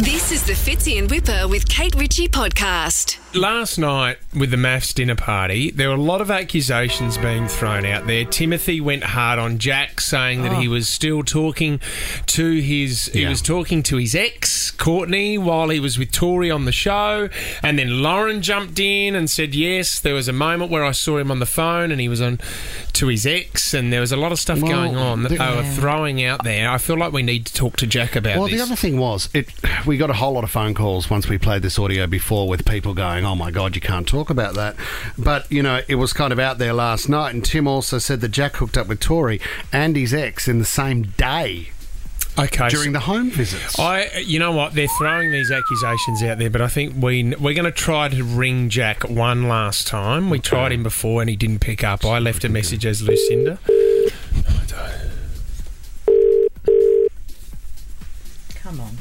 This is the Fitzy and Whipper with Kate Ritchie podcast. Last night with the MAFS dinner party, there were a lot of accusations being thrown out there. Timothy went hard on Jack, saying that he was still talking to his ex, Courtney, while he was with Tori on the show. And then Lauren jumped in and said, yes, there was a moment where I saw him on the phone and he was on to his ex, and there was a lot of stuff going on that they were throwing out there. I feel like we need to talk to Jack about this. Well, the other thing was, we got a whole lot of phone calls once we played this audio before with people going, oh my God, you can't talk about that. But, you know, it was kind of out there last night, and Tim also said that Jack hooked up with Tori and his ex in the same day. Okay, during the home visits. You know what? They're throwing these accusations out there, but I think we're going to try to ring Jack one last time. We tried him before and he didn't pick up. I left a message as Lucinda. Come on.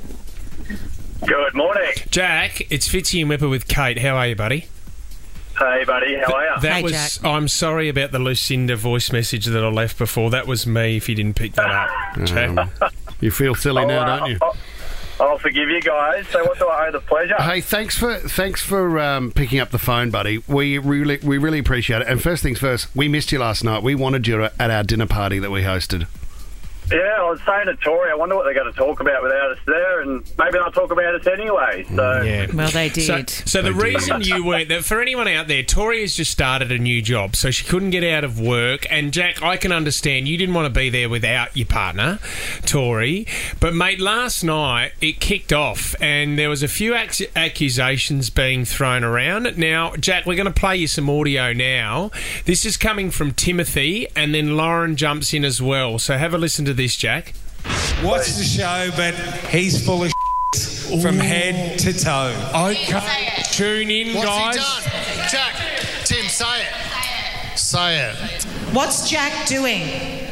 Good morning. Jack, it's Fitzy and Whipper with Kate. How are you, buddy? Hey, buddy. How are you? Hey, Jack. I'm sorry about the Lucinda voice message that I left before. That was me if you didn't pick that up, Jack. You feel silly now, don't you? I'll forgive you guys. So what do I owe the pleasure? Hey, thanks for picking up the phone, buddy. We really appreciate it. And first things first, we missed you last night. We wanted you at our dinner party that we hosted. Yeah, I was saying to Tori, I wonder what they're going to talk about without us there, and maybe they'll talk about us anyway. So. Yeah. Well, they did. So the reason you weren't there, for anyone out there, Tori has just started a new job, so she couldn't get out of work. And Jack, I can understand you didn't want to be there without your partner, Tori. But mate, last night it kicked off, and there was a few accusations being thrown around. Now, Jack, we're going to play you some audio now. This is coming from Timothy, and then Lauren jumps in as well. So have a listen to this, Jack. Watch the show, but he's full of from head to toe. Okay, tune in, What's guys. he done? Jack, Tim, say it. Say it. What's Jack doing?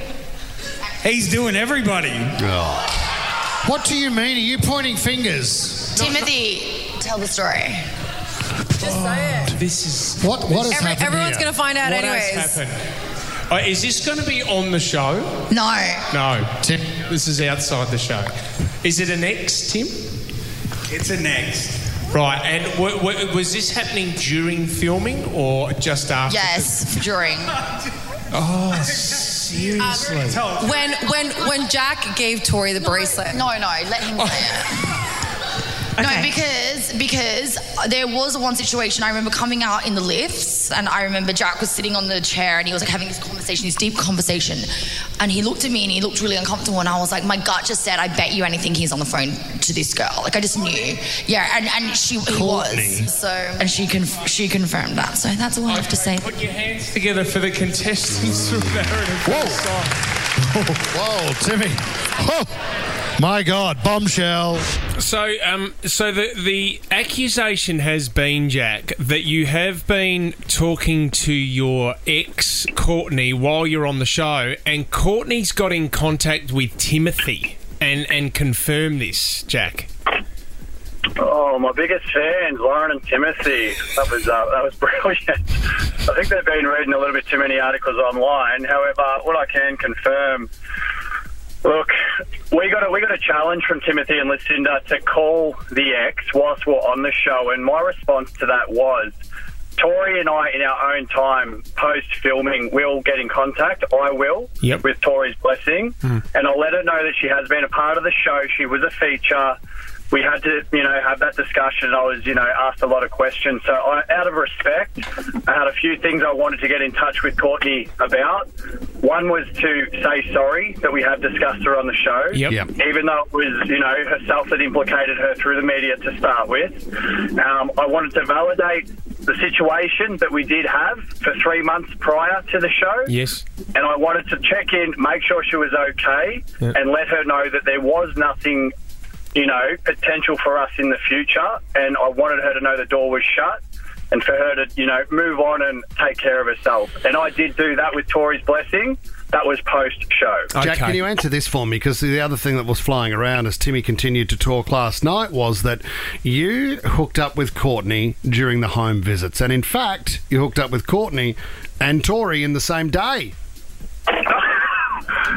He's doing everybody. What do you mean? Are you pointing fingers? Timothy, tell the story. Just say it. This is What has happened Everyone's here? going to find out What anyways. has happened? Is this going to be on the show? No. No. Tim. This is outside the show. Is it an ex, Tim? it's a next. Right, and was this happening during filming or just after? Yes, during. Oh, seriously? When Jack gave Tori the bracelet. No, let him say it. Okay. No, because there was one situation. I remember coming out in the lifts, and I remember Jack was sitting on the chair, and he was like having this deep conversation, and he looked at me and he looked really uncomfortable, and I was like, my gut just said, I bet you anything he's on the phone to this girl. Like I just knew, yeah, and he was. So, and she confirmed that. So that's all I have to say. Put your hands together for the contestants from Narrative. Whoa, Timmy. Oh, my God, bombshell. So the accusation has been, Jack, that you have been talking to your ex, Courtney, while you're on the show, and Courtney's got in contact with Timothy and confirmed this, Jack. Oh, my biggest fans, Lauren and Timothy. That was brilliant. I think they've been reading a little bit too many articles online. However, what I can confirm. Look, we got a challenge from Timothy and Lucinda to call the ex whilst we're on the show, and my response to that was, Tori and I, in our own time, post-filming, will get in contact. I will, with Tori's blessing, and I'll let her know that she has been a part of the show. She was a feature. We had to, have that discussion. I was, asked a lot of questions. So out of respect, I had a few things I wanted to get in touch with Courtney about. One was to say sorry that we had discussed her on the show. Yep. Even though it was, herself that implicated her through the media to start with. I wanted to validate the situation that we did have for 3 months prior to the show. Yes. And I wanted to check in, make sure she was okay, and let her know that there was nothing potential for us in the future, and I wanted her to know the door was shut and for her to, move on and take care of herself. And I did do that with Tori's blessing. That was post-show. Jack, can you answer this for me? Because the other thing that was flying around as Timmy continued to talk last night was that you hooked up with Courtney during the home visits. And in fact, you hooked up with Courtney and Tori in the same day.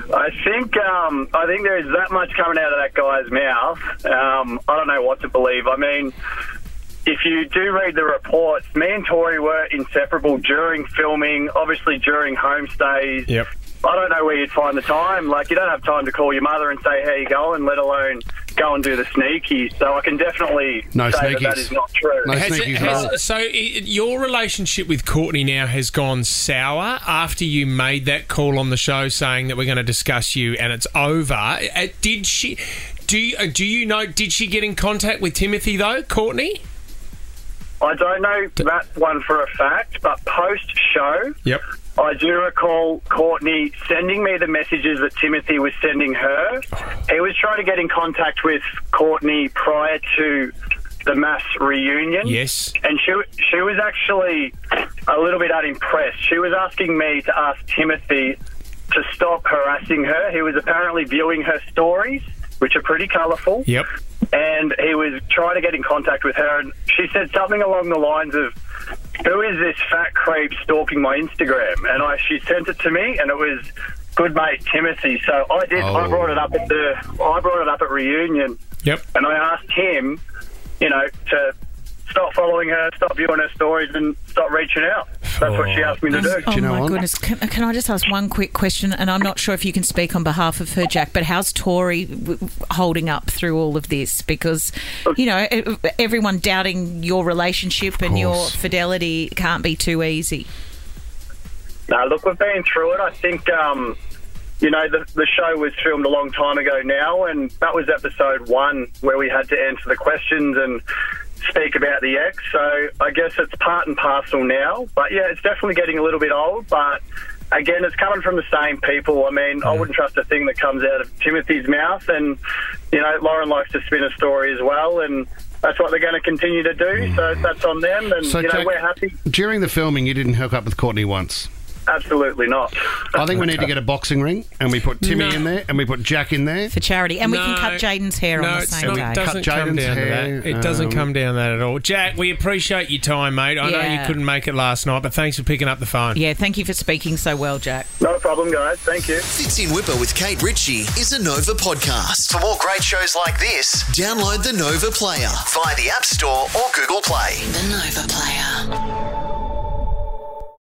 I think there is that much coming out of that guy's mouth. I don't know what to believe. I mean, if you do read the reports, me and Tori were inseparable during filming, obviously during homestays. Yep. I don't know where you'd find the time. Like, you don't have time to call your mother and say, how you going, let alone go and do the sneaky. So I can definitely say that is not true. No sneakies. So your relationship with Courtney now has gone sour after you made that call on the show saying that we're going to discuss you and it's over. Did she... Do you know, did she get in contact with Timothy, though, Courtney? I don't know that one for a fact, but post-show... Yep. I do recall Courtney sending me the messages that Timothy was sending her. He was trying to get in contact with Courtney prior to the mass reunion. Yes. And she was actually a little bit unimpressed. She was asking me to ask Timothy to stop harassing her. He was apparently viewing her stories, which are pretty colourful. Yep. And he was trying to get in contact with her, and she said something along the lines of, "Who is this fat creep stalking my Instagram?" And she sent it to me, and it was good mate Timothy. So I did. I brought it up at reunion. Yep. And I asked him, to stop following her, stop viewing her stories, and stop reaching out. That's what she asked me to do. Oh, you know my what? goodness. Can I just ask one quick question? And I'm not sure if you can speak on behalf of her, Jack, but how's Tori holding up through all of this? Because, everyone doubting your relationship and your fidelity can't be too easy. No, look, we've been through it. I think, the show was filmed a long time ago now, and that was episode 1 where we had to answer the questions and speak about the ex. So I guess it's part and parcel now. But, yeah, it's definitely getting a little bit old. But, again, it's coming from the same people. I mean, I wouldn't trust a thing that comes out of Timothy's mouth. And, Lauren likes to spin a story as well. And that's what they're going to continue to do. So that's on them. And, So, Jack, we're happy. During the filming, you didn't hook up with Courtney once. Absolutely not. I think we need to get a boxing ring, and we put Timmy in there, and we put Jack in there. For charity. And we can cut Jaden's hair on the same day. It doesn't come down to that. It doesn't come down to that at all. Jack, we appreciate your time, mate. I know you couldn't make it last night, but thanks for picking up the phone. Yeah, thank you for speaking so well, Jack. Not a problem, guys. Thank you. Fits in Whipper with Kate Ritchie is a Nova podcast. For more great shows like this, download the Nova Player via the App Store or Google Play. The Nova Player.